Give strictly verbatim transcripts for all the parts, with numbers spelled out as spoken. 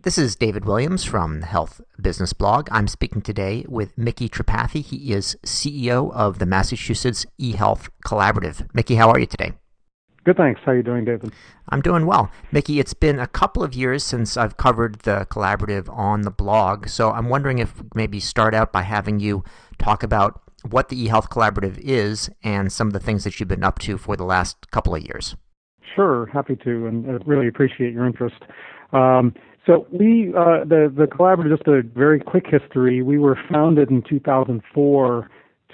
This is David Williams from the Health Business Blog. I'm speaking today with Mickey Tripathi. He is C E O of the Massachusetts eHealth Collaborative. Mickey, how are you today? Good, thanks. How are you doing, David? I'm doing well. Mickey, it's been a couple of years since I've covered the collaborative on the blog, so I'm wondering if maybe start out by having you talk about what the eHealth Collaborative is and some of the things that you've been up to for the last couple of years. Sure, happy to, and I really appreciate your interest. Um, so we, uh, the, the collaborative, just a very quick history, we were founded in two thousand four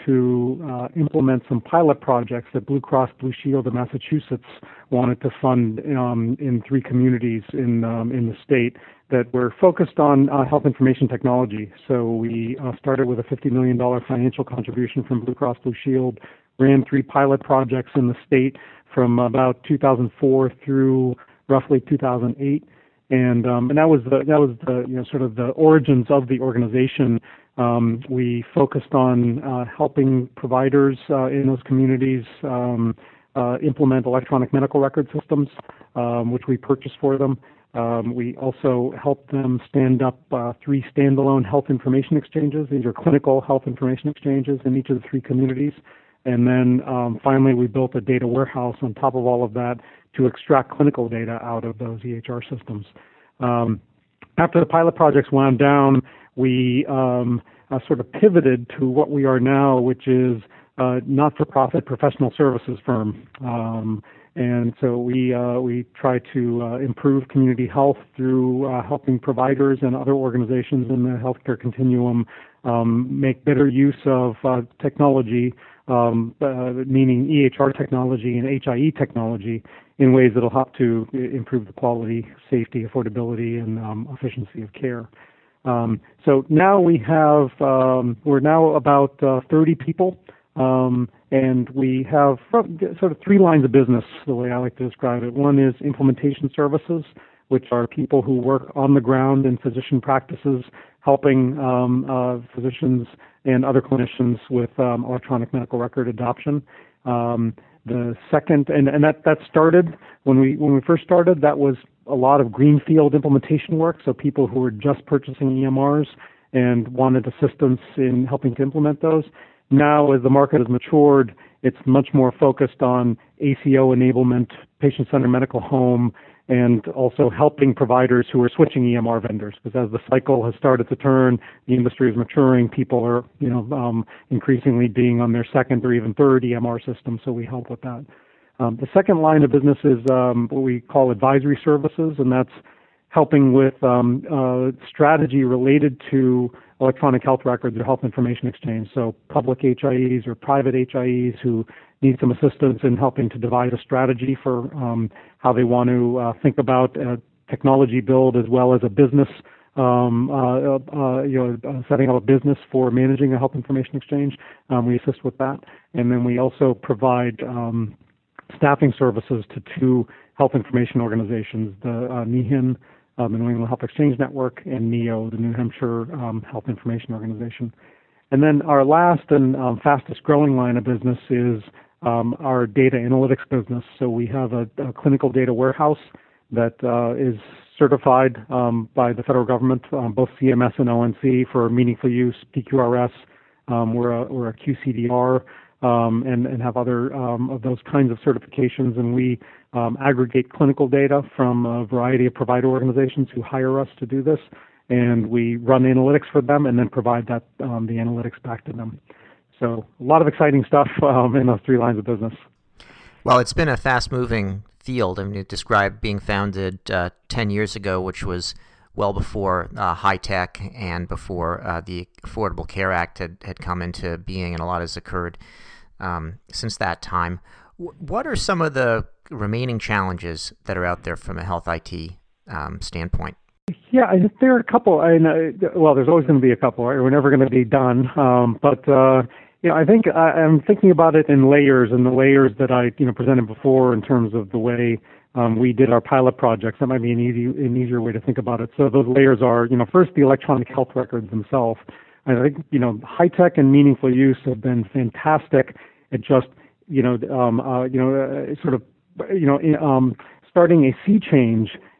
to uh, implement some pilot projects that Blue Cross Blue Shield of Massachusetts wanted to fund um, in three communities in um, in the state that were focused on uh, health information technology. So we uh, started with a fifty million dollars financial contribution from Blue Cross Blue Shield, ran three pilot projects in the state from about two thousand four through roughly two thousand eight. And um, and that was the that was the you know sort of the origins of the organization. Um, we focused on uh, helping providers uh, in those communities um, uh, implement electronic medical record systems, um, which we purchased for them. Um, we also helped them stand up uh, three standalone health information exchanges. These are clinical health information exchanges in each of the three communities. And then um, finally, we built a data warehouse on top of all of that to extract clinical data out of those E H R systems. Um, after the pilot projects wound down, we um, uh, sort of pivoted to what we are now, which is a not-for-profit professional services firm. Um, and so we uh, we try to uh, improve community health through uh, helping providers and other organizations in the healthcare continuum um, make better use of uh, technology, um, uh, meaning E H R technology and H I E technology, in ways that will help to improve the quality, safety, affordability, and um, efficiency of care. Um, so now we have, um, we're now about uh, thirty people, um, and we have sort of three lines of business, the way I like to describe it. One is implementation services, which are people who work on the ground in physician practices, helping um, uh, physicians and other clinicians with um, electronic medical record adoption. Um, The second, and, and that, that started when we when we first started, that was a lot of greenfield implementation work, so people who were just purchasing E M Rs and wanted assistance in helping to implement those. Now, as the market has matured, it's much more focused on A C O enablement, patient-centered medical home, and also helping providers who are switching E M R vendors. Because as the cycle has started to turn, the industry is maturing, people are, you know, um, increasingly being on their second or even third E M R system, so we help with that. Um, the second line of business is um, what we call advisory services, and that's helping with um, uh, strategy related to electronic health records or health information exchange. So public H I Es or private H I Es who need some assistance in helping to devise a strategy for um, how they want to uh, think about a technology build as well as a business, um, uh, uh, you know, uh, setting up a business for managing a health information exchange. Um, we assist with that. And then we also provide um, staffing services to two health information organizations, the uh, NEHIN, um, the New England Health Exchange Network, and NEO, the New Hampshire um, Health Information Organization. And then our last and um, fastest growing line of business is um, our data analytics business. So we have a, a clinical data warehouse that uh, is certified um, by the federal government, um, both C M S and O N C, for meaningful use, P Q R S. Um, we're, a, we're a Q C D R um, and, and have other um, of those kinds of certifications. And we um, aggregate clinical data from a variety of provider organizations who hire us to do this. And we run analytics for them and then provide that um, the analytics back to them. So a lot of exciting stuff um, in those three lines of business. Well, it's been a fast-moving field. I mean, you described being founded uh, ten years ago, which was well before uh, high tech and before uh, the Affordable Care Act had, had come into being, and a lot has occurred um, since that time. W- what are some of the remaining challenges that are out there from a health I T um, standpoint? Yeah, I think there are a couple. I know, well, there's always going to be a couple. Right? We're never going to be done. Um, but uh, you know, I think I, I'm thinking about it in layers, and the layers that I you know presented before in terms of the way um, we did our pilot projects. That might be an easy, an easier way to think about it. So those layers are, you know, first the electronic health records themselves. I think you know, high tech and meaningful use have been fantastic at just you know, um, uh, you know, uh, sort of, you know, um, starting a sea change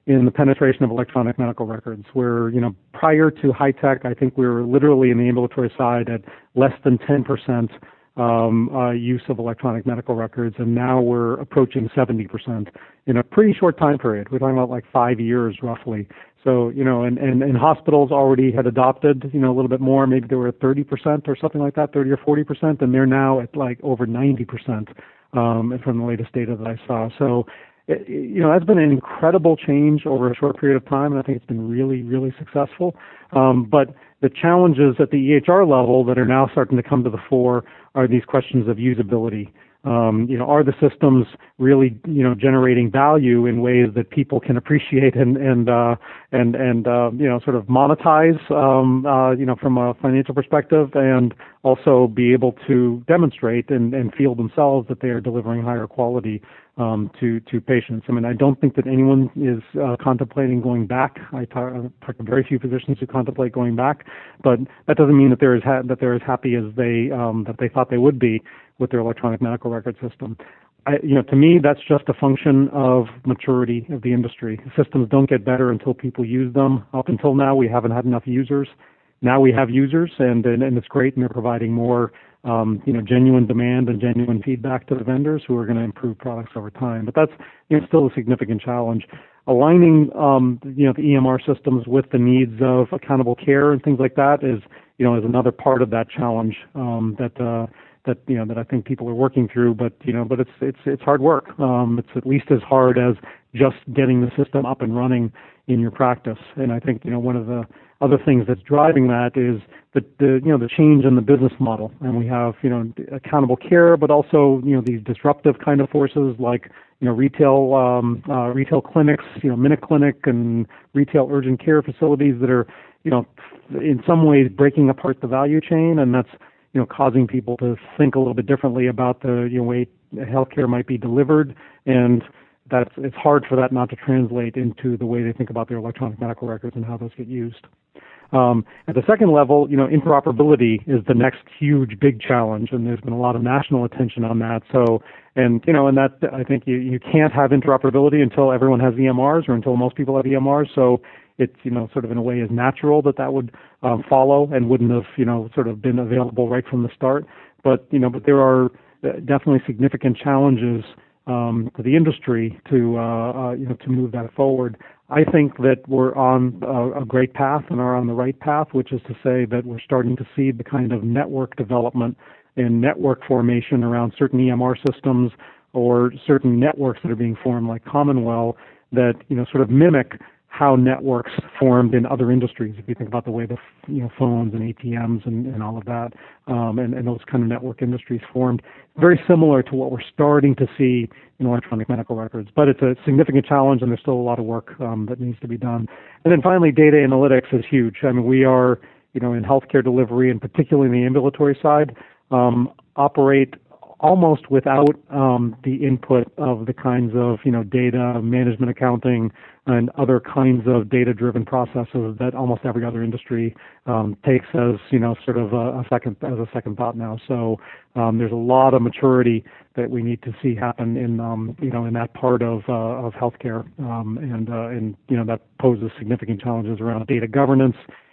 in the penetration of electronic medical records, where, you know, prior to high tech, I think we were literally in the ambulatory side at less than ten percent um, uh, use of electronic medical records, and now we're approaching seventy percent in a pretty short time period. We're talking about like five years roughly. So, you know, and, and, and hospitals already had adopted, you know, a little bit more. Maybe they were at thirty percent or something like that, thirty or forty percent, and they're now at like over ninety percent um, from the latest data that I saw. So, it, you know, that's been an incredible change over a short period of time, and I think it's been really, really successful. Um, but the challenges at the E H R level that are now starting to come to the fore are these questions of usability. Um, you know, are the systems really, you know, generating value in ways that people can appreciate and and uh, and and uh, you know, sort of monetize, um, uh, you know, from a financial perspective, and also be able to demonstrate and, and feel themselves that they are delivering higher quality um, to to patients. I mean, I don't think that anyone is uh, contemplating going back. I talk, I talk to very few physicians who contemplate going back, but that doesn't mean that they're as ha- that they're as happy as they um, that they thought they would be with their electronic medical record system. I, you know, to me, that's just a function of maturity of the industry. Systems don't get better until people use them. Up until now, we haven't had enough users. Now we have users, and and, and it's great, and they're providing more, um, you know, genuine demand and genuine feedback to the vendors who are going to improve products over time. But that's, you know, still a significant challenge. Aligning, um, you know, the E M R systems with the needs of accountable care and things like that is, you know, is another part of that challenge um, that. Uh, that you know that I think people are working through, but you know, but it's it's it's hard work. Um, it's at least as hard as just getting the system up and running in your practice. And I think, you know, one of the other things that's driving that is the, the you know the change in the business model. And we have, you know, accountable care, but also, you know, these disruptive kind of forces like, you know, retail um, uh, retail clinics, you know, Minute Clinic and retail urgent care facilities that are, you know, in some ways breaking apart the value chain, and that's, you know, causing people to think a little bit differently about the, you know, way healthcare might be delivered, and that's, it's hard for that not to translate into the way they think about their electronic medical records and how those get used. Um, at the second level, you know, interoperability is the next huge big challenge, and there's been a lot of national attention on that. So, and you know, and that I think you, you can't have interoperability until everyone has E M Rs or until most people have E M Rs. So it's, you know, sort of in a way is natural that that would um, follow and wouldn't have, you know, sort of been available right from the start. But, you know, but there are definitely significant challenges um, to the industry to, uh, uh, you know, to move that forward. I think that we're on a, a great path and are on the right path, which is to say that we're starting to see the kind of network development and network formation around certain E M R systems or certain networks that are being formed like Commonwealth that, you know, sort of mimic how networks formed in other industries. If you think about the way the, you know, phones and A T Ms and, and all of that, um, and, and those kind of network industries formed, very similar to what we're starting to see in electronic medical records. But it's a significant challenge, and there's still a lot of work um, that needs to be done. And then finally, data analytics is huge. I mean, we are, you know, in healthcare delivery, and particularly in the ambulatory side, um, operate almost without um, the input of the kinds of, you know, data management, accounting, and other kinds of data-driven processes that almost every other industry um, takes as, you know, sort of a, a second as a second thought now. So um, there's a lot of maturity that we need to see happen in, um, you know, in that part of uh, of healthcare, um, and uh, and you know that poses significant challenges around data governance.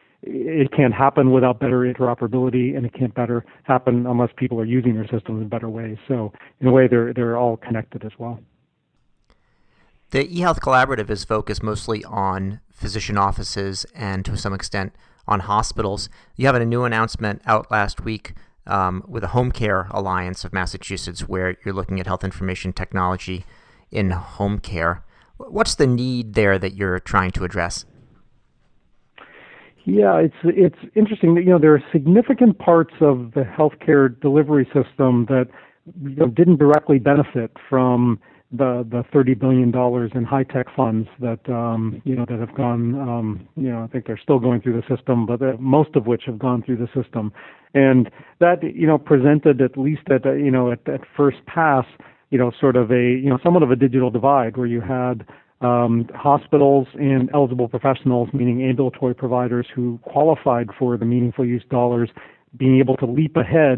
It can't happen without better interoperability, and it can't better happen unless people are using their systems in better ways. So in a way, they're they're all connected as well. The eHealth Collaborative is focused mostly on physician offices and to some extent on hospitals. You have a new announcement out last week um, with a Home Care Alliance of Massachusetts, where you're looking at health information technology in home care. What's the need there that you're trying to address? Yeah, it's it's interesting that, you know, there are significant parts of the healthcare delivery system that, you know, didn't directly benefit from the the thirty billion dollars in high tech funds that um, you know that have gone um, you know I think they're still going through the system, but uh, most of which have gone through the system, and that, you know, presented, at least at you know at, at first pass, you know sort of a you know somewhat of a digital divide where you had Um, hospitals and eligible professionals, meaning ambulatory providers who qualified for the meaningful use dollars, being able to leap ahead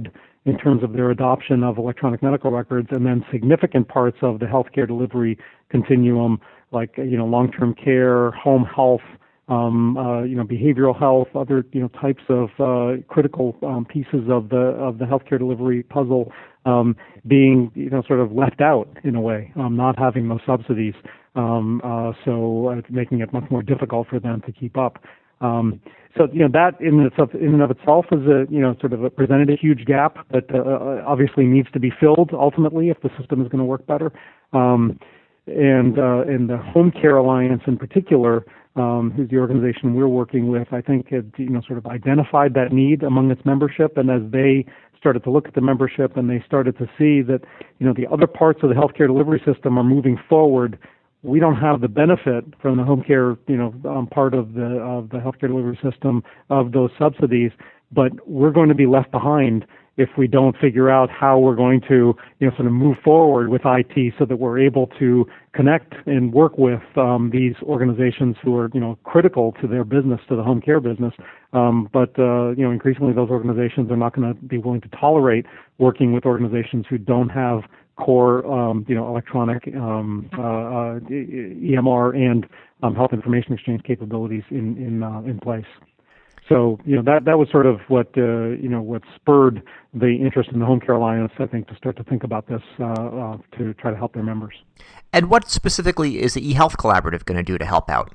in terms of their adoption of electronic medical records, and then significant parts of the healthcare delivery continuum, like you know long-term care, home health, um, uh, you know behavioral health, other you know types of uh, critical um, pieces of the of the healthcare delivery puzzle um, being you know sort of left out in a way, um, not having those subsidies, um, uh, so uh, making it much more difficult for them to keep up. Um, so you know that in itself, in and of itself, is a you know sort of a, presented a huge gap that uh, obviously needs to be filled ultimately if the system is going to work better. Um, and uh, and the Home Care Alliance in particular, um, who's the organization we're working with, I think had you know sort of identified that need among its membership, and as they started to look at the membership and they started to see that you know the other parts of the healthcare delivery system are moving forward. We don't have the benefit from the home care, you know, um, part of the of the healthcare delivery system of those subsidies, but we're going to be left behind if we don't figure out how we're going to, you know, sort of move forward with I T so that we're able to connect and work with um, these organizations who are, you know, critical to their business, to the home care business. Um, but uh, you know, increasingly those organizations are not going to be willing to tolerate working with organizations who don't have core, um, you know, electronic um, uh, uh, E M R and um, health information exchange capabilities in in uh, in place. So, you know, that that was sort of what uh, you know what spurred the interest in the Home Care Alliance, I think, to start to think about this uh, uh, to try to help their members. And what specifically is the eHealth Collaborative going to do to help out?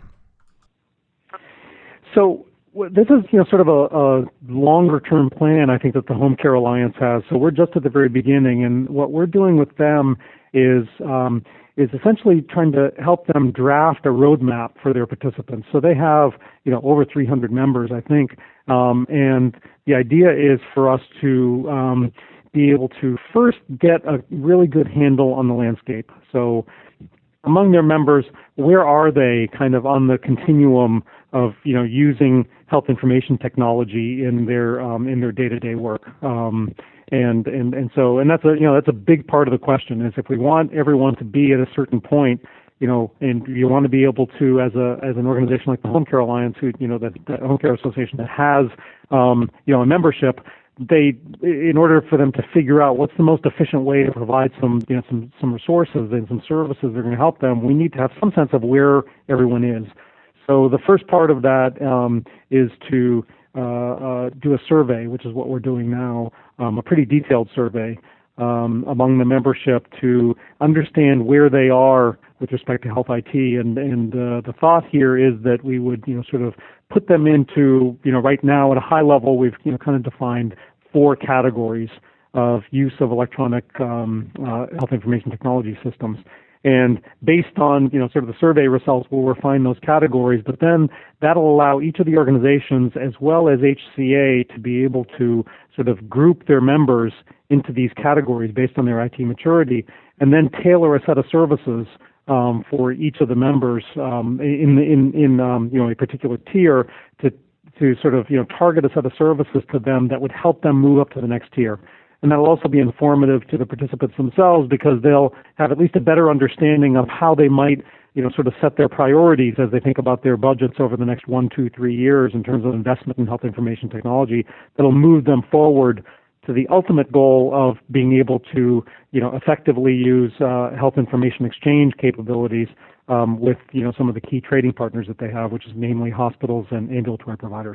So this is, you know, sort of a, a longer-term plan, I think, that the Home Care Alliance has. So we're just at the very beginning, and what we're doing with them is um, is essentially trying to help them draft a roadmap for their participants. So they have, you know, over three hundred members, I think, um, and the idea is for us to um, be able to first get a really good handle on the landscape. So among their members, where are they kind of on the continuum of, you know, using health information technology in their um, in their day-to-day work? Um, and and and so and that's a you know that's a big part of the question is if we want everyone to be at a certain point, you know, and you want to be able to as a as an organization like the Home Care Alliance, who you know that the Home Care Association that has um, you know a membership. They, in order for them to figure out what's the most efficient way to provide some, you know, some some resources and some services that are going to help them, we need to have some sense of where everyone is. So the first part of that um, is to uh, uh, do a survey, which is what we're doing now, um, a pretty detailed survey um, among the membership to understand where they are with respect to health I T. And and uh, the thought here is that we would, you know, sort of put them into, you know, right now at a high level, we've, you know, kind of defined four categories of use of electronic um, uh, health information technology systems. And based on, you know, sort of the survey results, we'll refine those categories, but then that'll allow each of the organizations as well as H C A to be able to sort of group their members into these categories based on their I T maturity, and then tailor a set of services um, for each of the members um, in in in um, you know a particular tier to to sort of you know target a set of services to them that would help them move up to the next tier. And that'll also be informative to the participants themselves because they'll have at least a better understanding of how they might, you know, sort of set their priorities as they think about their budgets over the next one, two, three years in terms of investment in health information technology that'll move them forward to the ultimate goal of being able to, you know, effectively use uh, health information exchange capabilities um, with, you know, some of the key trading partners that they have, which is namely hospitals and ambulatory providers.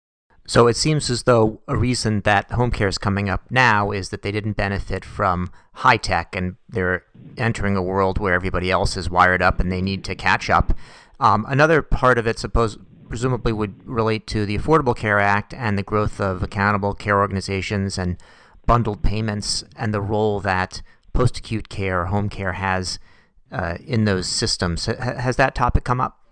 So it seems as though a reason that home care is coming up now is that they didn't benefit from high tech and they're entering a world where everybody else is wired up and they need to catch up. Um, another part of it, suppose, presumably would relate to the Affordable Care Act and the growth of accountable care organizations and bundled payments and the role that post-acute care, home care has uh, in those systems. H- has that topic come up?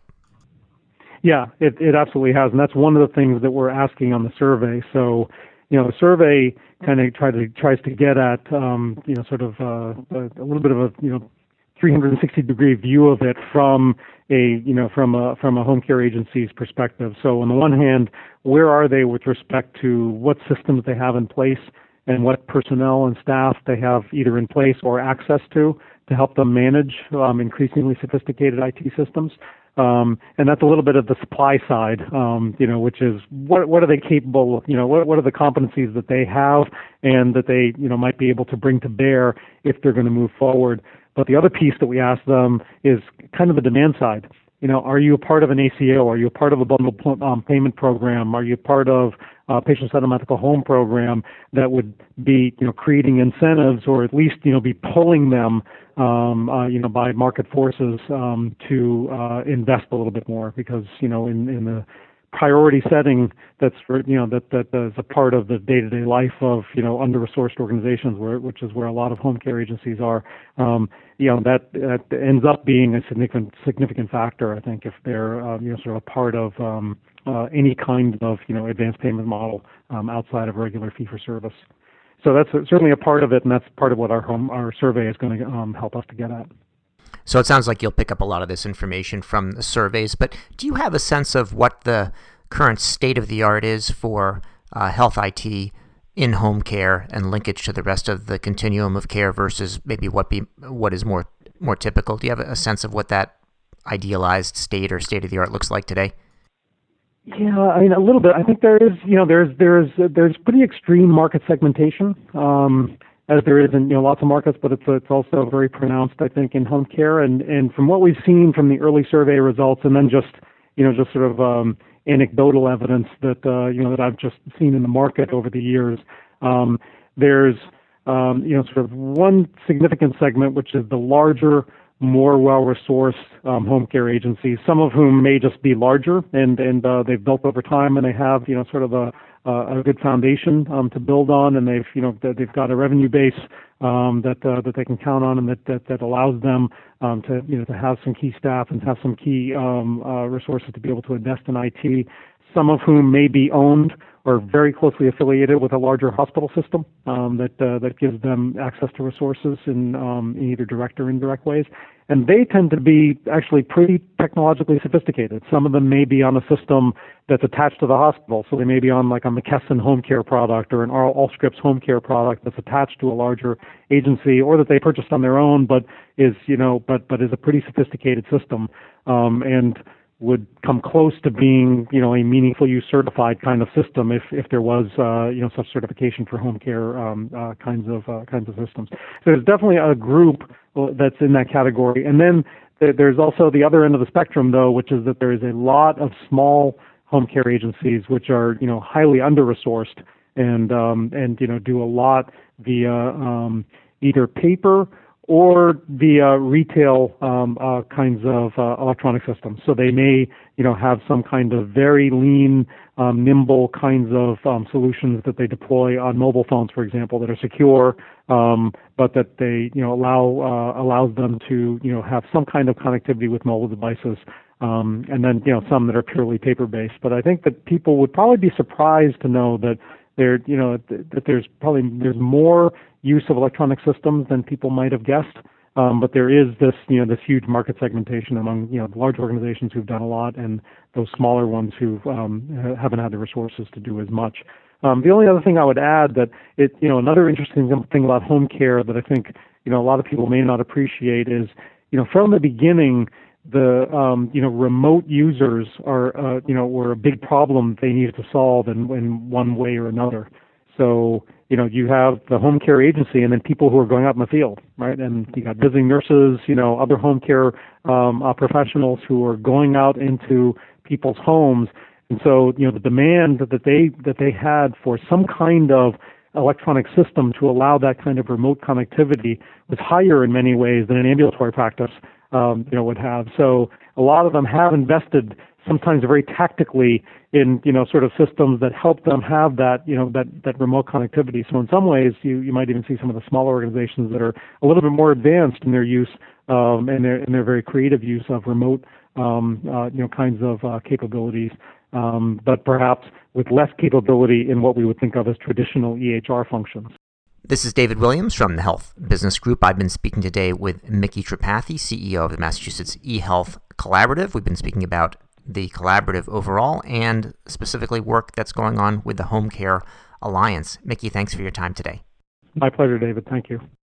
Yeah, it, it absolutely has, and that's one of the things that we're asking on the survey. So, you know, the survey kind of try to tries to get at, um, you know, sort of uh, a, a little bit of a, you know, three hundred sixty degree view of it from a, you know, from a from a home care agency's perspective. So, on the one hand, where are they with respect to what systems they have in place and what personnel and staff they have either in place or access to to help them manage um, increasingly sophisticated I T systems. Um, and that's a little bit of the supply side, um, you know, which is what what are they capable of, you know, what what are the competencies that they have and that they, you know, might be able to bring to bear if they're going to move forward. But the other piece that we ask them is kind of the demand side. You know, are you a part of an A C O? Are you a part of a bundled um, payment program? Are you part of a patient-centered medical home program that would be, you know, creating incentives or at least, you know, be pulling them, um, uh, you know, by market forces um, to uh, invest a little bit more? Because, you know, in, in the priority setting that's for, you know, that that is a part of the day-to-day life of, you know, under-resourced organizations, where which is where a lot of home care agencies are. Um, you know, that, that ends up being a significant significant factor, I think, if they're uh, you know, sort of a part of um, uh, any kind of, you know, advanced payment model um, outside of regular fee-for-service. So that's certainly a part of it, and that's part of what our home our survey is going to um, help us to get at. So it sounds like you'll pick up a lot of this information from the surveys, but do you have a sense of what the current state of the art is for uh, health I T in home care and linkage to the rest of the continuum of care versus maybe what be what is more more typical? Do you have a sense of what that idealized state or state of the art looks like today? Yeah, I mean, a little bit. I think there is, you know, there's there's there's pretty extreme market segmentation. Um, as there is in, you know, lots of markets, but it's it's also very pronounced, I think, in home care. And, and from what we've seen from the early survey results, and then just, you know, just sort of um, anecdotal evidence that uh, you know that I've just seen in the market over the years, um, there's um, you know sort of one significant segment, which is the larger, more well-resourced um, home care agencies, some of whom may just be larger and and uh, they've built over time, and they have, you know, sort of a uh, a good foundation um, to build on, and they've, you know, they've got a revenue base um, that uh, that they can count on, and that that, that allows them um, to, you know, to have some key staff and have some key um, uh, resources to be able to invest in I T. Some of whom may be owned or very closely affiliated with a larger hospital system um, that uh, that gives them access to resources in, um, in either direct or indirect ways. And they tend to be actually pretty technologically sophisticated. Some of them may be on a system that's attached to the hospital. So they may be on like a McKesson home care product or an Allscripts home care product that's attached to a larger agency, or that they purchased on their own, but is, you know, but but is a pretty sophisticated system. Um, and would come close to being, you know, a meaningful use certified kind of system if, if there was, uh, you know, such certification for home care um, uh, kinds of uh, kinds of systems. So there's definitely a group that's in that category, and then there, there's also the other end of the spectrum, though, which is that there is a lot of small home care agencies which are, you know, highly under-resourced and um, and you know do a lot via um, either paper or via retail um, uh, kinds of uh, electronic systems. So they may, you know, have some kind of very lean, um, nimble kinds of um, solutions that they deploy on mobile phones, for example, that are secure, um, but that they, you know, allow uh, allows them to, you know, have some kind of connectivity with mobile devices. Um, and then, you know, some that are purely paper-based. But I think that people would probably be surprised to know that there, you know, th- that there's probably there's more use of electronic systems than people might have guessed. Um, but there is this, you know, this huge market segmentation among, you know, large organizations who've done a lot and those smaller ones who um, haven't had the resources to do as much. Um, the only other thing I would add that it, you know, another interesting thing about home care that I think, you know, a lot of people may not appreciate is, you know, from the beginning, the um, you know remote users are uh, you know were a big problem they needed to solve in, in one way or another. So you know you have the home care agency, and then people who are going out in the field, right? And you got visiting nurses, you know, other home care um, uh, professionals who are going out into people's homes. And so you know the demand that they that they had for some kind of electronic system to allow that kind of remote connectivity was higher in many ways than an ambulatory practice Um, you know, would have. So a lot of them have invested sometimes very tactically in, you know, sort of systems that help them have that, you know, that, that remote connectivity. So in some ways, you, you might even see some of the smaller organizations that are a little bit more advanced in their use um, and their in their very creative use of remote, um, uh, you know, kinds of uh, capabilities, um, but perhaps with less capability in what we would think of as traditional E H R functions. This is David Williams from the Health Business Group. I've been speaking today with Mickey Tripathi, C E O of the Massachusetts eHealth Collaborative. We've been speaking about the collaborative overall and specifically work that's going on with the Home Care Alliance. Mickey, thanks for your time today. My pleasure, David. Thank you.